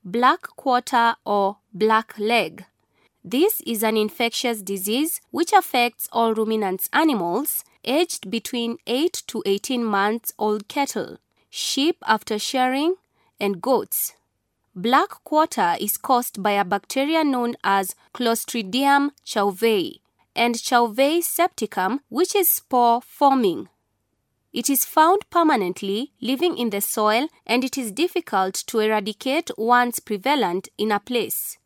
black quarter or black leg. This is an infectious disease which affects all ruminant animals aged between 8 to 18 months old cattle, sheep after shearing, and goats. Black quarter is caused by a bacteria known as Clostridium chauvei and Chauvei septicum, which is spore-forming. It is found permanently living in the soil and it is difficult to eradicate once prevalent in a place.